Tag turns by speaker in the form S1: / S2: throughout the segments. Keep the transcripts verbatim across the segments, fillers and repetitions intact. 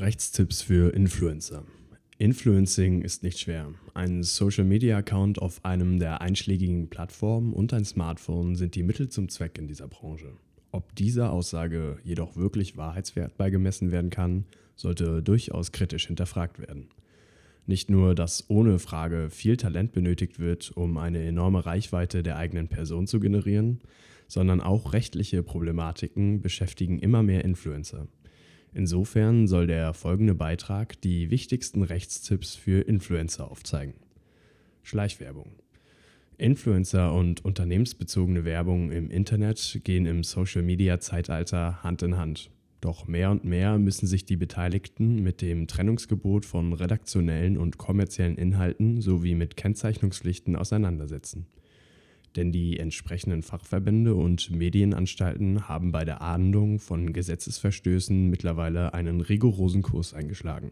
S1: Rechtstipps für Influencer. Influencing ist nicht schwer. Ein Social-Media-Account auf einem der einschlägigen Plattformen und ein Smartphone sind die Mittel zum Zweck in dieser Branche. Ob dieser Aussage jedoch wirklich Wahrheitswert beigemessen werden kann, sollte durchaus kritisch hinterfragt werden. Nicht nur, dass ohne Frage viel Talent benötigt wird, um eine enorme Reichweite der eigenen Person zu generieren, sondern auch rechtliche Problematiken beschäftigen immer mehr Influencer. Insofern soll der folgende Beitrag die wichtigsten Rechtstipps für Influencer aufzeigen. Schleichwerbung. Influencer und unternehmensbezogene Werbung im Internet gehen im Social-Media-Zeitalter Hand in Hand. Doch mehr und mehr müssen sich die Beteiligten mit dem Trennungsgebot von redaktionellen und kommerziellen Inhalten sowie mit Kennzeichnungspflichten auseinandersetzen. Denn die entsprechenden Fachverbände und Medienanstalten haben bei der Ahndung von Gesetzesverstößen mittlerweile einen rigorosen Kurs eingeschlagen.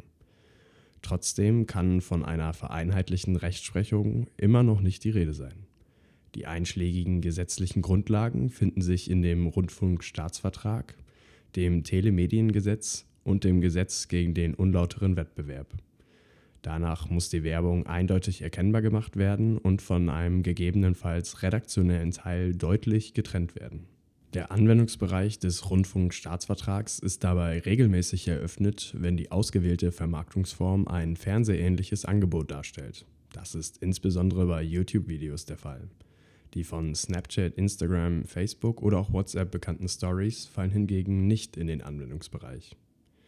S1: Trotzdem kann von einer vereinheitlichten Rechtsprechung immer noch nicht die Rede sein. Die einschlägigen gesetzlichen Grundlagen finden sich in dem Rundfunkstaatsvertrag, dem Telemediengesetz und dem Gesetz gegen den unlauteren Wettbewerb. Danach muss die Werbung eindeutig erkennbar gemacht werden und von einem gegebenenfalls redaktionellen Teil deutlich getrennt werden. Der Anwendungsbereich des Rundfunkstaatsvertrags ist dabei regelmäßig eröffnet, wenn die ausgewählte Vermarktungsform ein fernsehähnliches Angebot darstellt. Das ist insbesondere bei YouTube-Videos der Fall. Die von Snapchat, Instagram, Facebook oder auch WhatsApp bekannten Stories fallen hingegen nicht in den Anwendungsbereich.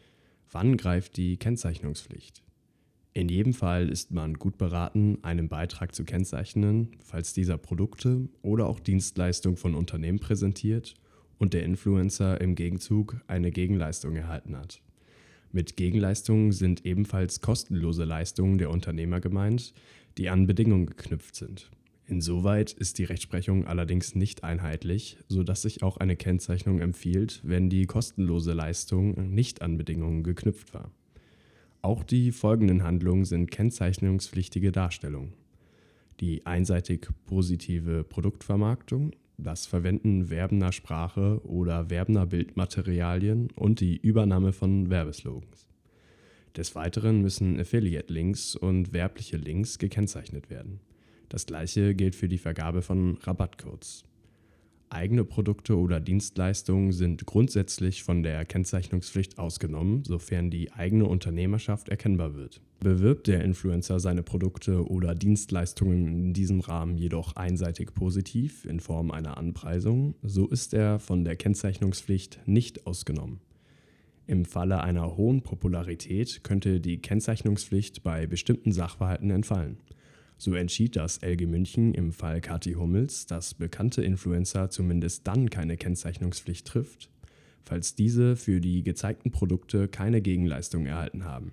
S1: Wann greift die Kennzeichnungspflicht? In jedem Fall ist man gut beraten, einen Beitrag zu kennzeichnen, falls dieser Produkte oder auch Dienstleistungen von Unternehmen präsentiert und der Influencer im Gegenzug eine Gegenleistung erhalten hat. Mit Gegenleistungen sind ebenfalls kostenlose Leistungen der Unternehmer gemeint, die an Bedingungen geknüpft sind. Insoweit ist die Rechtsprechung allerdings nicht einheitlich, sodass sich auch eine Kennzeichnung empfiehlt, wenn die kostenlose Leistung nicht an Bedingungen geknüpft war. Auch die folgenden Handlungen sind kennzeichnungspflichtige Darstellungen. Die einseitig positive Produktvermarktung, das Verwenden werbender Sprache oder werbender Bildmaterialien und die Übernahme von Werbeslogans. Des Weiteren müssen Affiliate-Links und werbliche Links gekennzeichnet werden. Das gleiche gilt für die Vergabe von Rabattcodes. Eigene Produkte oder Dienstleistungen sind grundsätzlich von der Kennzeichnungspflicht ausgenommen, sofern die eigene Unternehmerschaft erkennbar wird. Bewirbt der Influencer seine Produkte oder Dienstleistungen in diesem Rahmen jedoch einseitig positiv in Form einer Anpreisung, so ist er von der Kennzeichnungspflicht nicht ausgenommen. Im Falle einer hohen Popularität könnte die Kennzeichnungspflicht bei bestimmten Sachverhalten entfallen. So entschied das L G München im Fall Kathi Hummels, dass bekannte Influencer zumindest dann keine Kennzeichnungspflicht trifft, falls diese für die gezeigten Produkte keine Gegenleistung erhalten haben.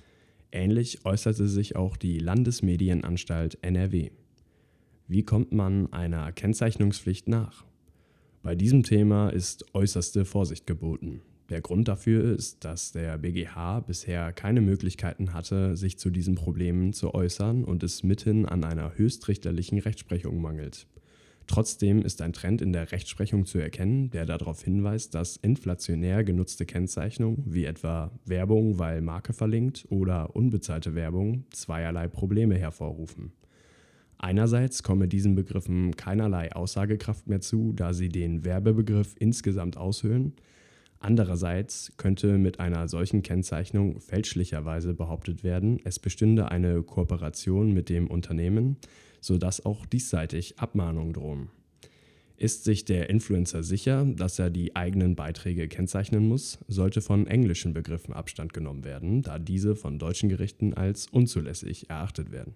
S1: Ähnlich äußerte sich auch die Landesmedienanstalt N R W. Wie kommt man einer Kennzeichnungspflicht nach? Bei diesem Thema ist äußerste Vorsicht geboten. Der Grund dafür ist, dass der B G H bisher keine Möglichkeiten hatte, sich zu diesen Problemen zu äußern und es mithin an einer höchstrichterlichen Rechtsprechung mangelt. Trotzdem ist ein Trend in der Rechtsprechung zu erkennen, der darauf hinweist, dass inflationär genutzte Kennzeichnungen, wie etwa Werbung, weil Marke verlinkt oder unbezahlte Werbung, zweierlei Probleme hervorrufen. Einerseits komme diesen Begriffen keinerlei Aussagekraft mehr zu, da sie den Werbebegriff insgesamt aushöhlen. Andererseits könnte mit einer solchen Kennzeichnung fälschlicherweise behauptet werden, es bestünde eine Kooperation mit dem Unternehmen, sodass auch diesseitig Abmahnungen drohen. Ist sich der Influencer sicher, dass er die eigenen Beiträge kennzeichnen muss, sollte von englischen Begriffen Abstand genommen werden, da diese von deutschen Gerichten als unzulässig erachtet werden.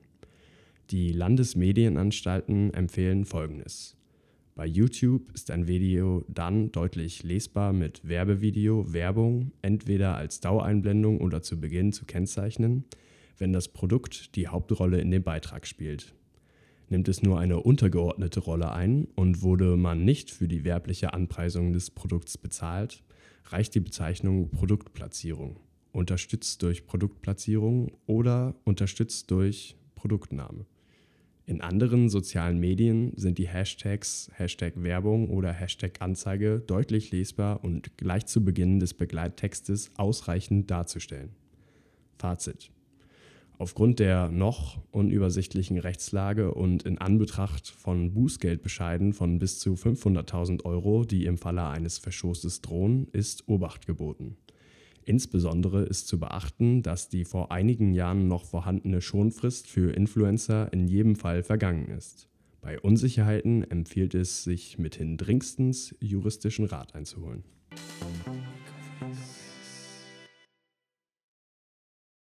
S1: Die Landesmedienanstalten empfehlen Folgendes. Bei YouTube ist ein Video dann deutlich lesbar mit Werbevideo, Werbung, entweder als Dauereinblendung oder zu Beginn zu kennzeichnen, wenn das Produkt die Hauptrolle in dem Beitrag spielt. Nimmt es nur eine untergeordnete Rolle ein und wurde man nicht für die werbliche Anpreisung des Produkts bezahlt, reicht die Bezeichnung Produktplatzierung, unterstützt durch Produktplatzierung oder unterstützt durch Produktname. In anderen sozialen Medien sind die Hashtags Hashtag Werbung oder Hashtag Anzeige deutlich lesbar und gleich zu Beginn des Begleittextes ausreichend darzustellen. Fazit: Aufgrund der noch unübersichtlichen Rechtslage und in Anbetracht von Bußgeldbescheiden von bis zu fünfhunderttausend Euro, die im Falle eines Verstoßes drohen, ist Obacht geboten. Insbesondere ist zu beachten, dass die vor einigen Jahren noch vorhandene Schonfrist für Influencer in jedem Fall vergangen ist. Bei Unsicherheiten empfiehlt es sich mithin dringendstens, juristischen Rat einzuholen.